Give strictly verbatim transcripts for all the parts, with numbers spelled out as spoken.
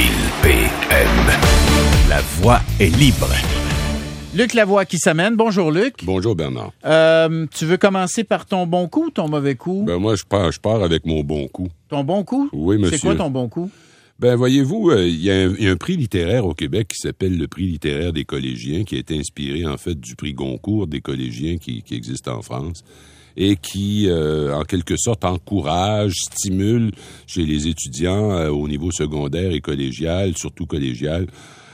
P M. La voix est libre. Luc Lavoie qui s'amène. Bonjour, Luc. Bonjour, Bernard. Euh, tu veux commencer par ton bon coup ou ton mauvais coup? Ben moi, je pars, je pars avec mon bon coup. Ton bon coup? Oui, monsieur. C'est quoi ton bon coup? Ben, voyez-vous, il euh, y, y a un prix littéraire au Québec qui s'appelle le prix littéraire des collégiens, qui a été inspiré, en fait, du prix Goncourt des collégiens qui, qui existe en France et qui, euh, en quelque sorte, encourage, stimule chez les étudiants euh, au niveau secondaire et collégial, surtout collégial,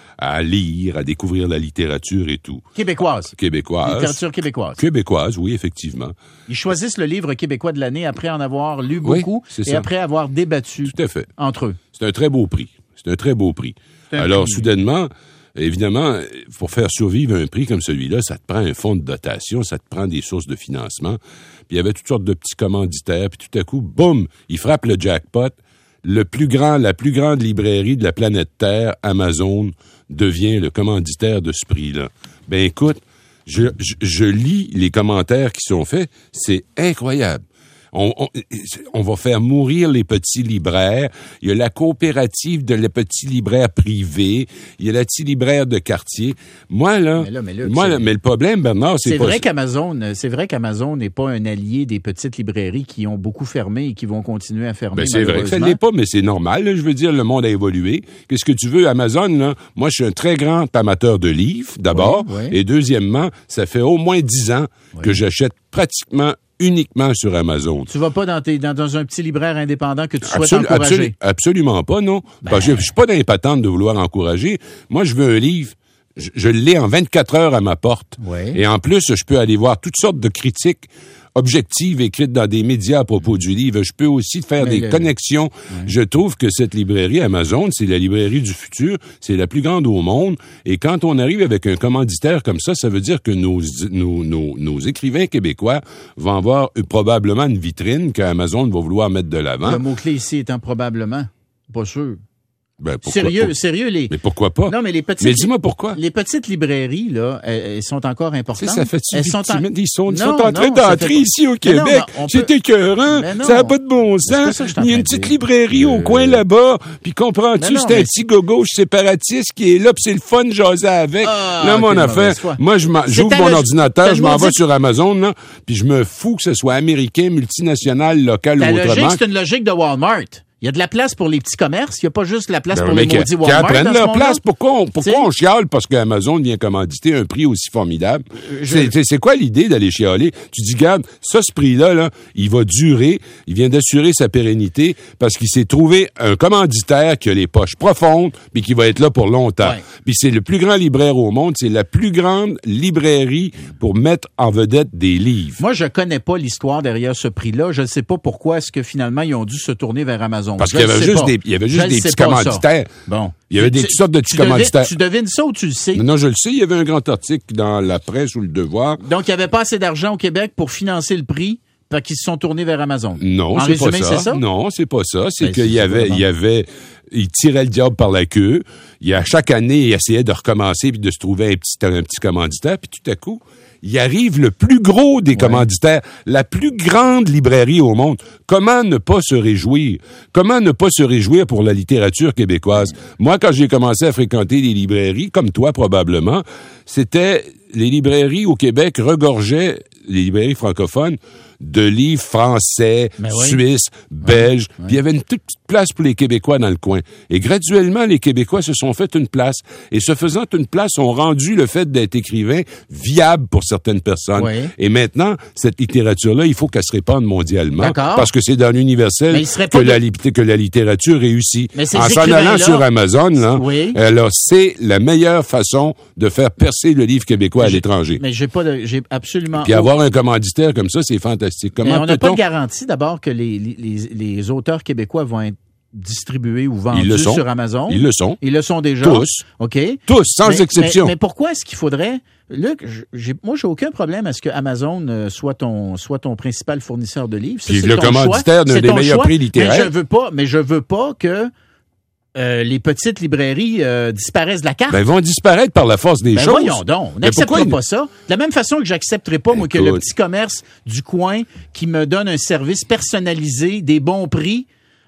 à lire, à découvrir la littérature et tout. Québécoise. Québécoise. Littérature québécoise. Québécoise, oui, effectivement. Ils choisissent le livre québécois de l'année après en avoir lu beaucoup oui, et ça. après avoir débattu Tout à fait. entre eux. C'est un très beau prix. C'est un très beau prix. Alors, prix. soudainement, évidemment, pour faire survivre un prix comme celui-là, ça te prend un fonds de dotation, ça te prend des sources de financement. Puis il y avait toutes sortes de petits commanditaires, puis tout à coup, boum, il frappe le jackpot. Le plus grand, la plus grande librairie de la planète Terre, Amazon, devient le commanditaire de ce prix-là. Ben écoute, je, je, je lis les commentaires qui sont faits, c'est incroyable. On, on, on va faire mourir les petits libraires. Il y a la coopérative de les petits libraires privés. Il y a la petits libraire de quartier. Moi, là, mais, là, mais, là, moi, là, mais le problème, Bernard, c'est, c'est pas... vrai qu'Amazon, c'est vrai qu'Amazon n'est pas un allié des petites librairies qui ont beaucoup fermé et qui vont continuer à fermer. Ben, c'est vrai que ça ne l'est pas, mais c'est normal. Là, je veux dire, le monde a évolué. Qu'est-ce que tu veux, Amazon, là? Moi, je suis un très grand amateur de livres, d'abord. Oui, oui. Et deuxièmement, ça fait au moins dix ans oui. que j'achète pratiquement uniquement sur Amazon. Tu vas pas dans, tes, dans, dans un petit libraire indépendant que tu souhaites Absol- encourager? Absolu- absolument pas, non. Ben... Parce que je, je suis pas dans les patentes de vouloir encourager. Moi, je veux un livre. Je, je l'ai en vingt-quatre heures à ma porte. Oui. Et en plus, je peux aller voir toutes sortes de critiques objectives écrites dans des médias à propos du livre. Je peux aussi faire Mais des le... connexions. Oui. Je trouve que cette librairie Amazon, c'est la librairie du futur. C'est la plus grande au monde. Et quand on arrive avec un commanditaire comme ça, ça veut dire que nos, nos, nos, nos écrivains québécois vont avoir probablement une vitrine qu'Amazon va vouloir mettre de l'avant. Le mot-clé ici étant probablement. Pas sûr. Ben, sérieux, pas? sérieux, les. Mais pourquoi pas? Non, mais les petites. Mais dis-moi pourquoi. Les petites librairies, là, elles, elles sont encore importantes. Ça fait elles sont en... Ils sont, ils non, sont en train non, d'entrer fait... ici au Québec. Non, peut... C'est écœurant. Ça n'a pas de bon sens. Il y a une petite dire. librairie euh... au coin là-bas. Puis comprends-tu, non, c'est un mais... petit gauche séparatiste qui est là, puis c'est le fun de jaser avec. Ah, là, mon affaire. Moi, je j'ouvre mon ordinateur, je m'en vais sur Amazon, là, puis je me fous que ce soit américain, multinational, local ou autrement. La logique, c'est une logique de Walmart. Il y a de la place pour les petits commerces. Il n'y a pas juste de la place ben, pour les maudits Walmart. Qui apprennent leur place. Pourquoi on, pourquoi on chiale parce qu'Amazon vient commanditer un prix aussi formidable? Je... C'est, c'est, c'est quoi l'idée d'aller chialer? Tu dis, regarde, ça, ce prix-là, là, il va durer. Il vient d'assurer sa pérennité parce qu'il s'est trouvé un commanditaire qui a les poches profondes puis qui va être là pour longtemps. Ouais. Puis c'est le plus grand libraire au monde. C'est la plus grande librairie pour mettre en vedette des livres. Moi, je connais pas l'histoire derrière ce prix-là. Je ne sais pas pourquoi est-ce que finalement, ils ont dû se tourner vers Amazon. Parce qu'il y avait juste des, il y avait juste des petits commanditaires. Bon. Il y avait des toutes sortes de petits commanditaires. Tu devines ça ou tu le sais? Non, non, je le sais. Il y avait un grand article dans la presse ou le Devoir. Donc, il n'y avait pas assez d'argent au Québec pour financer le prix, fait qu'ils se sont tournés vers Amazon. Non, en c'est résumé, pas ça. c'est ça. Non, c'est pas ça. C'est ben, qu'il y avait, il y avait, il tirait le diable par la queue. Il y a chaque année, il essayait de recommencer puis de se trouver un petit, un petit commanditaire. Puis tout à coup, il arrive le plus gros des ouais. commanditaires, la plus grande librairie au monde. Comment ne pas se réjouir? Comment ne pas se réjouir pour la littérature québécoise? Moi, quand j'ai commencé à fréquenter les librairies, comme toi probablement, c'était les librairies au Québec regorgeaient, les librairies francophones, de livres français, oui. suisses, belges. Oui. Puis il y avait une toute petite place pour les Québécois dans le coin. Et graduellement, les Québécois se sont fait une place. Et se faisant une place, ont rendu le fait d'être écrivain viable pour certaines personnes. Oui. Et maintenant, cette littérature-là, il faut qu'elle se répande mondialement. D'accord. Parce que c'est dans l'universel que, de... la, que la littérature réussit. En s'en allant sur Amazon, là, oui. alors c'est la meilleure façon de faire percer le livre québécois mais à l'étranger. Mais j'ai pas de, j'ai absolument... Puis avoir un commanditaire comme ça, c'est fantastique. Comment mais on n'a pas de garantie d'abord que les, les, les auteurs québécois vont être distribués ou vendus sur Amazon. Ils le sont. Ils le sont déjà. Tous. OK. Tous, sans mais, exception. Mais, mais pourquoi est-ce qu'il faudrait... Luc, j'ai, moi, j'ai aucun problème à ce que Amazon soit ton, soit ton principal fournisseur de livres. Ça, puis c'est le ton commanditaire choix. d'un des meilleurs choix, prix littéraires. Mais je veux pas, mais je veux pas que... Euh, les petites librairies euh, disparaissent de la carte. Ben, ils vont disparaître par la force des ben choses. Voyons donc. On n'acceptera pas ça. De la même façon que j'accepterai pas, moi, que le petit commerce du coin qui me donne un service personnalisé, des bons prix,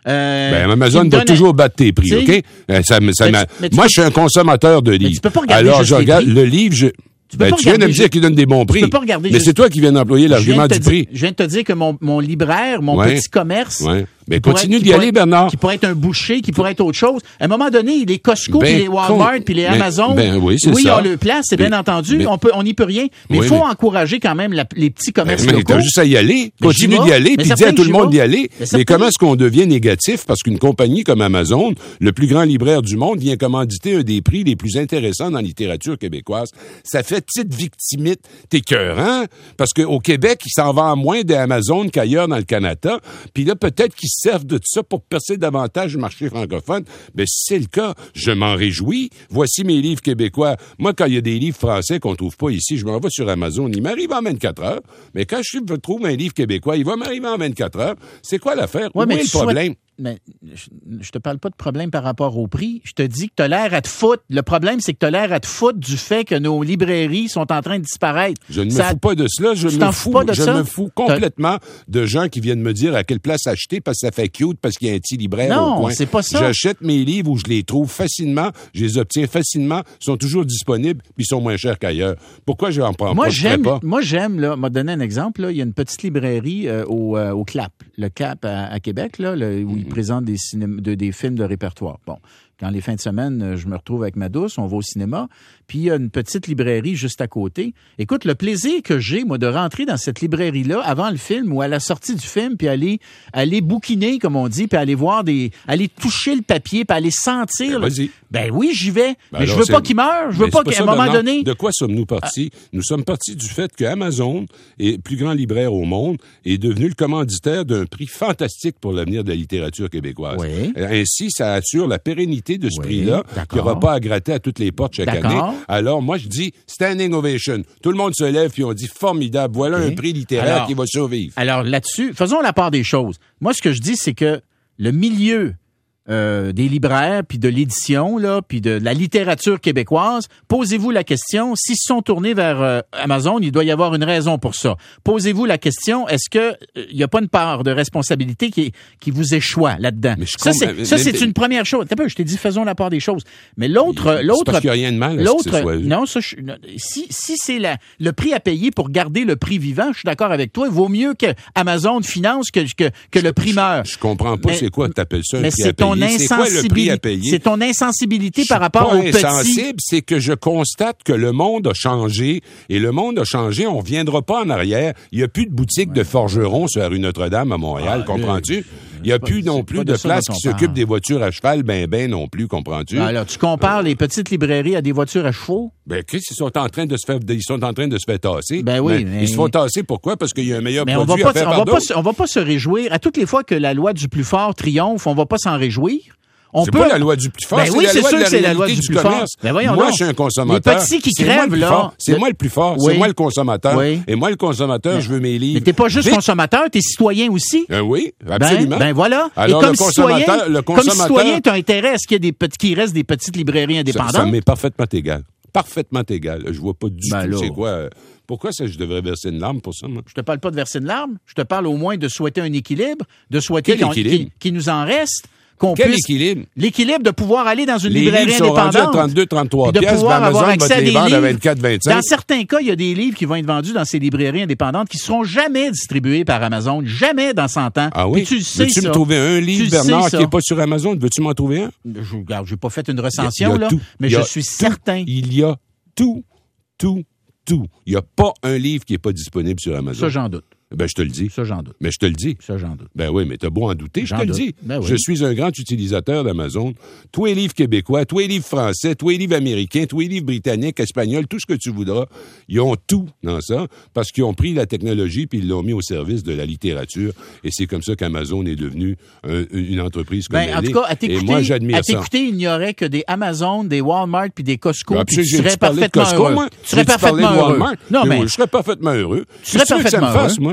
Euh, ben, Amazon va donne... toujours battre tes prix, OK? Euh, ça, ça mais tu, mais Moi, peux... je suis un consommateur de livres. Tu peux pas regarder Alors, juste je regarde les prix. le livre, je... Tu, peux ben, pas tu viens de me dire juste... qu'il donne des bons prix. Tu peux pas regarder mais juste... c'est toi qui viens d'employer l'argument du dire, prix. Je viens de te dire que mon, mon libraire, mon ouais. petit commerce... Ouais. Mais pourrait, continue d'y aller, pourrait, Bernard. Qui pourrait être un boucher, qui pourrait être autre chose. À un moment donné, les Costco, ben, puis les Walmart, con... puis les ben, Amazon, ben, oui, c'est oui, ça. on le place, c'est mais, bien entendu. Mais... On peut, on n'y peut rien. Mais il oui, faut mais... encourager quand même la, les petits commerces ben, mais locaux. t'as juste à y aller. Mais continue d'y aller, puis dis à tout le monde d'y aller. Mais, mais comment est-ce qu'on devient négatif? Parce qu'une compagnie comme Amazon, le plus grand libraire du monde, vient commanditer un des prix les plus intéressants dans la littérature québécoise. Ça fait petite victimite. T'es cœurant, parce qu'au Québec, il s'en vend moins d'Amazon qu'ailleurs dans le Canada. Puis là, peut-être qu'ils se servent de ça pour percer davantage le marché francophone. Ben, si c'est le cas, je m'en réjouis. Voici mes livres québécois. Moi, quand il y a des livres français qu'on trouve pas ici, je m'en vais sur Amazon. Il m'arrive en vingt-quatre heures. Mais quand je trouve un livre québécois, il va m'arriver en vingt-quatre heures. C'est quoi l'affaire? Ouais, Où mais est le souhaites... problème? Mais je, je te parle pas de problème par rapport au prix. Je te dis que tu as l'air à te foutre. Le problème, c'est que tu as l'air à te foutre du fait que nos librairies sont en train de disparaître. Je ne ça... me fous pas de cela. Je, me fous, pas de je ça? me fous complètement de gens qui viennent me dire à quelle place acheter parce que ça fait cute, parce qu'il y a un petit libraire non, au coin. Non, c'est pas ça. J'achète mes livres où je les trouve facilement, je les obtiens facilement, sont toujours disponibles, puis ils sont moins chers qu'ailleurs. Pourquoi je n'en prends moi, pas? J'aime, pas? Moi, j'aime, là, m'a donné un exemple, là, il y a une petite librairie euh, au, euh, au C L A P, le C A P à, à Québec, là, le, où mm-hmm. ils présentent des, cinéma, de, des films de répertoire. Bon, quand les fins de semaine, je me retrouve avec ma douce, on va au cinéma, puis il y a une petite librairie juste à côté. Écoute, le plaisir que j'ai, moi, de rentrer dans cette librairie-là avant le film ou à la sortie du film, puis aller aller bouquiner, comme on dit, puis aller voir des... aller toucher le papier, puis aller sentir... Ben, vas-y. Le... Ben oui, j'y vais. Ben mais alors, je veux c'est... pas qu'il meure. Je veux mais pas pas qu'à ça, un moment Bernard. donné... De quoi sommes-nous partis? Ah. Nous sommes partis du fait que Amazon est le plus grand libraire au monde, est devenu le commanditaire d'un prix fantastique pour l'avenir de la littérature québécoise. Oui. Ainsi, ça assure la pérennité de ce oui. prix-là, qui n'aura pas à gratter à toutes les portes chaque D'accord. année. Alors, moi, je dis standing ovation. Tout le monde se lève puis on dit formidable. Voilà okay. un prix littéraire alors, qui va survivre. Alors là-dessus, faisons la part des choses. Moi, ce que je dis, c'est que le milieu euh, des libraires, puis de l'édition, là, puis de la littérature québécoise, posez-vous la question, s'ils se sont tournés vers euh, Amazon, il doit y avoir une raison pour ça. Posez-vous la question, est-ce que il euh, n'y a pas une part de responsabilité qui, qui vous échoit là-dedans? Mais ça, c'est, mais, ça, mais, c'est mais, une première chose. T'as pas, je t'ai dit, faisons la part des choses. Mais l'autre... C'est l'autre parce qu'il n'y a rien de mal à l'autre, ce que ce soit... Non, ça, je, si, si c'est la, le prix à payer pour garder le prix vivant, je suis d'accord avec toi, il vaut mieux que Amazon finance que, que, que le prix meurt. Je, je comprends pas mais, c'est quoi que t'appelles ça un mais prix c'est à payer. Ton C'est quoi le prix à payer? C'est ton insensibilité par rapport au petit. insensible, c'est que je constate que le monde a changé et le monde a changé, on reviendra pas en arrière. Il n'y a plus de boutique ouais. de forgerons sur la rue Notre-Dame à Montréal, ah, comprends-tu? Il n'y a plus non plus de, de place qui s'occupe des voitures à cheval, ben ben non plus, comprends-tu? Alors, tu compares euh, les petites librairies à des voitures à chevaux? Ben, Chris, ils sont en train de se faire, ils sont en train de se faire tasser. Ben oui. Ben, mais... Ils se font tasser pourquoi? Parce qu'il y a un meilleur mais produit on va pas, à faire on par va pas, on va pas se réjouir. À toutes les fois que la loi du plus fort triomphe, on va pas s'en réjouir. On c'est peut... pas la loi du plus fort, ben c'est oui, la c'est loi sûr de la que c'est la loi réalité du du plus commerce. Fort. Ben moi, donc. je suis un consommateur. Les petits qui c'est crèvent, là. C'est moi le plus fort. Oui. C'est moi le consommateur. Oui. Et moi, le consommateur, mais, je veux mes livres. Mais t'es pas juste Vite. consommateur, t'es citoyen aussi. Euh, oui, absolument. Ben, ben voilà. Alors, Et comme le consommateur, citoyen, le comme consommateur, citoyen, t'as intérêt à ce qu'il y ait des petits, qu'il reste des petites librairies indépendantes. Ça, ça m'est parfaitement égal. Parfaitement égal. Je vois pas du ben tout là. c'est quoi... Euh, Pourquoi ça, je devrais verser une larme pour ça, moi? Je te parle pas de verser une larme. Je te parle au moins de souhaiter un équilibre, de souhaiter qu'il, qu'il nous en reste. Qu'on Quel puisse, équilibre? L'équilibre de pouvoir aller dans une les librairie livres sont indépendante. rendus à trente-deux, trente-trois de piastres, pouvoir avoir accès à des livres. À vingt-quatre, vingt-cinq. Dans certains cas, il y a des livres qui vont être vendus dans ces librairies indépendantes qui seront jamais distribués par Amazon, jamais dans cent ans. Ah oui? Puis tu le sais, Veux-tu ça. me trouver un livre, tu Bernard, qui n'est pas sur Amazon? Veux-tu m'en trouver un? Je regarde, j'ai pas fait une recension, là, tout. mais je suis tout. certain. Il y a tout, tout, tout. Il n'y a pas un livre qui n'est pas disponible sur Amazon. Ça, j'en doute. Ben, je te le dis. Ça, j'en doute. Mais je te le dis. Ça, j'en doute. Ben oui, mais t'as beau en douter, je j'en te doute. le dis. Ben oui. Je suis un grand utilisateur d'Amazon. Tous les livres québécois, tous les livres français, tous les livres américains, tous les livres britanniques, espagnols, tout ce que tu voudras, ils ont tout dans ça parce qu'ils ont pris la technologie puis ils l'ont mis au service de la littérature. Et c'est comme ça qu'Amazon est devenu un, une entreprise comme ben, elle en tout cas, à t'écouter, Et moi, j'admire à ça. t'écouter, il n'y aurait que des Amazon, des Walmart puis des Costco. Ben, puis tu j'ai serais parlé de parfaitement Costco, heureux. moi. Tu serais J'ai parlé de parfaitement heureux. Walmart. Non, mais je serais parfaitement heureux. Tu serais Qu'est-ce que parfaitement ça me fasse, heureux. moi?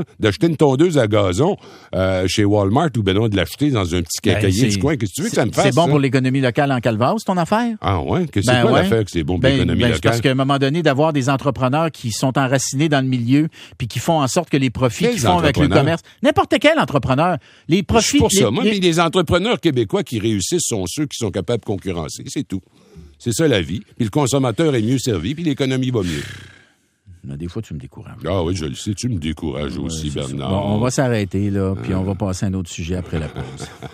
d'acheter une tondeuse à gazon euh, chez Walmart ou ben non, de l'acheter dans un petit cacaillier ben, du coin. Qu'est-ce que tu veux que ça me fasse? C'est bon ça? Pour l'économie locale en Calvados, ton affaire? Ah ouais? Que c'est ben quoi ouais. l'affaire que c'est bon pour ben, l'économie ben, locale? C'est parce qu'à un moment donné, d'avoir des entrepreneurs qui sont enracinés dans le milieu puis qui font en sorte que les profits Quels qu'ils font avec le commerce... N'importe quel entrepreneur. Les profits... C'est pour ça. Les, Moi, les... mais les entrepreneurs québécois qui réussissent sont ceux qui sont capables de concurrencer. C'est tout. C'est ça la vie. Puis le consommateur est mieux servi, puis l'économie va mieux. Des fois, tu me décourages. Ah oui, je le sais, tu me décourages aussi, ouais, Bernard. Bon, on va s'arrêter, là, puis on va passer à un autre sujet après la pause.